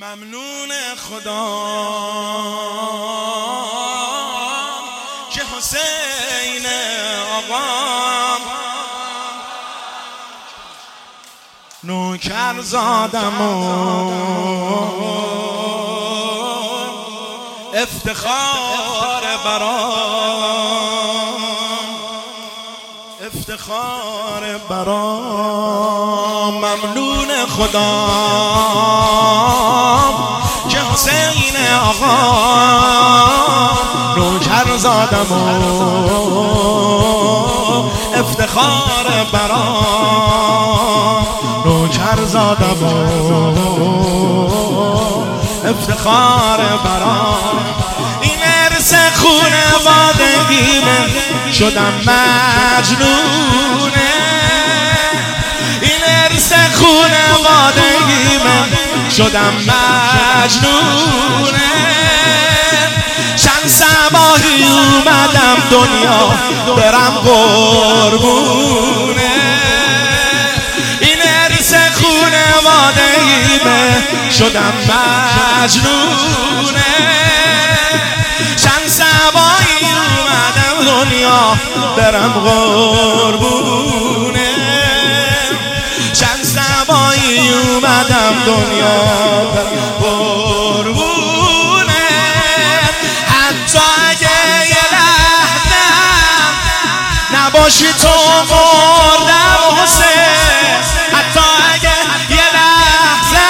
ممنون خدا که حسین آقا نوکر زادم و افتخار برام ممنون خدا که حسین آقا نوکر زادم و افتخار برام نوکر زادم و افتخار برام این ارث خونوادگیمه شدم مجنونه این ارث خونوادگیمه شدم مجنونه چند صباحی اومدم دنیا برم قربونه این ارث خونوادگیمه شدم مجنونه چند صباحی اومدم دنیا برم قربونه چند صباحی اومدم دنیا برم قربونه حتی اگه یه لحظه نباشی تو مردم حسین حتی اگه یه لحظه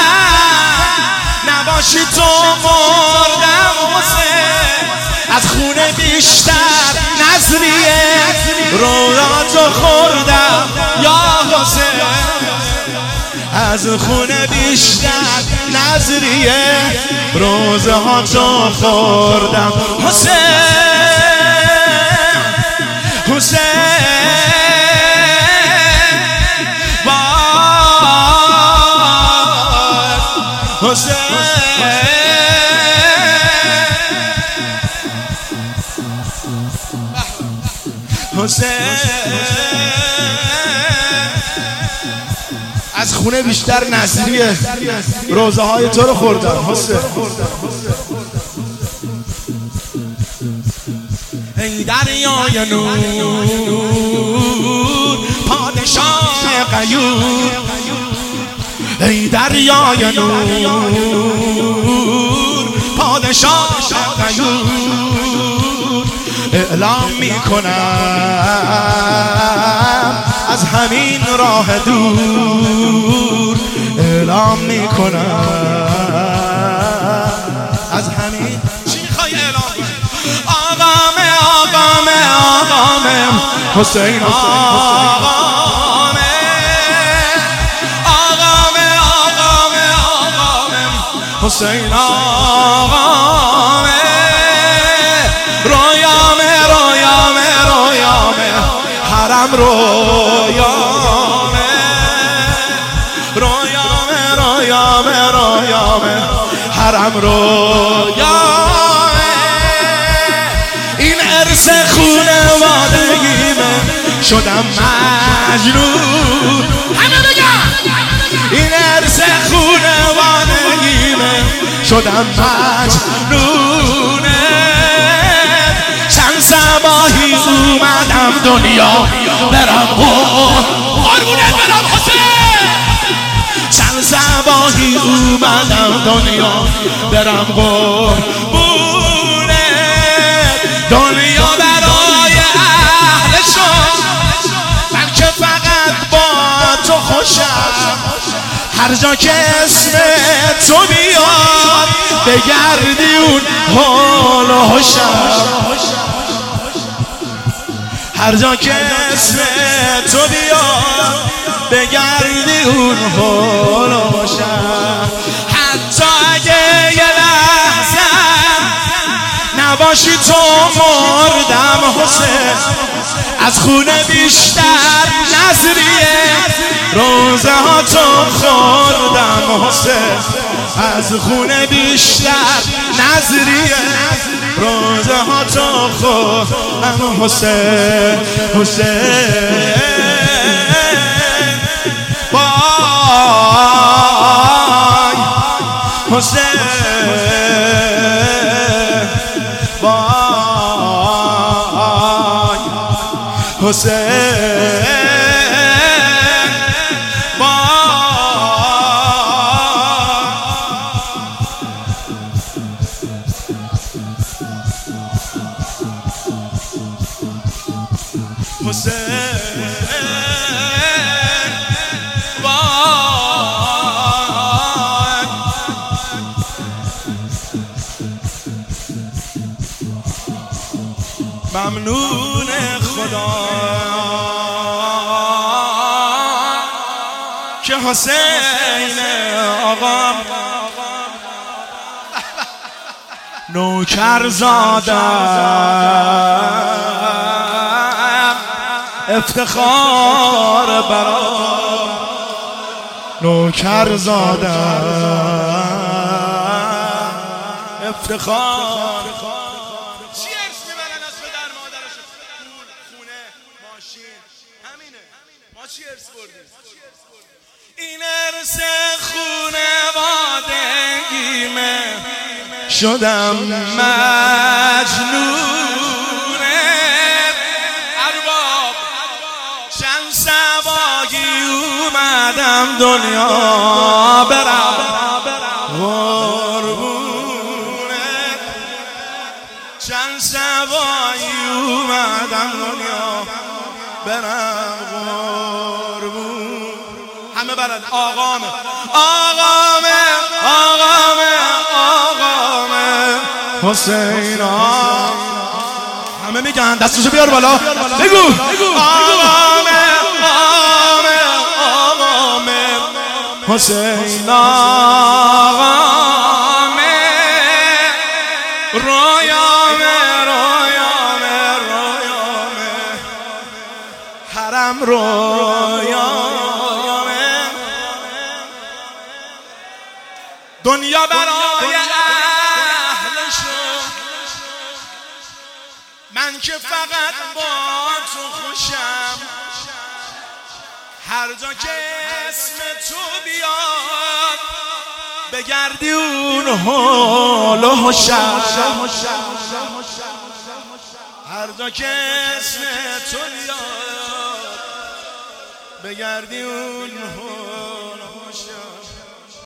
نباشی تو مردم حسین از خونه بیشتر نظریه رویاتو خوردم یا حسین از خونه بیشتر نظریه روزه ها تو خوردم حسین از خونه بیشتر نظریه روزه های تو رو خوردم حسین ای دریای نور پادشاه غیور ای دریای نور پادشاه غیور اعلام میکنم از همین راه دور اعلام میکنم از همین چی میخوای اعلام کنی؟ آقامه حسین حسین آقامه رویامه حرم رویامه حرم رویامه این ارث خونوادگیمه شدم مجنون همه بگم این ارث خونوادگیمه شدم مجنونه چند صباحی اومدم دنیا برم قربونت برم حسین چند صباحی اومدم دنیا برم قربونه دنیا برای اهلشون بلکه فقط با تو خوشم هر جا که اسم تو بیاد بگردی اون حال و حشم هر جا که اسم تو بیاد بگردی اون حال و حشم حتی اگه یه لحظه نباشی تو مردم حسین از خونه بیشتر نظریه روزه ها تو خوردم حسین از خونه بیشتر نظریه روزه ها تو خوردم حسین حسین وای حسین ممنون خدا که حسین آقا نوکر زادم افتخار برام نوکر زادم افتخار چی ارث بردیم؟ این ارث خونوادگیمه شدم مجنونه ارباب چند سبایی اومدم دنیا برم قربونه چند سبایی اومدم دنیا برم همه بلد آقامه آقامه آقامه آقامه حسین همه میگن دستشو بیار بالا بگو آقامه آقامه آقامه حسین آقامه رویامه رویامه رویامه حرم رویامه دنیا برای اهلشو من که فقط با تو خوشم هر جا که اسم تو بیاد بگردی اون حال و حشم هر جا که اسم تو بیاد بگردی اون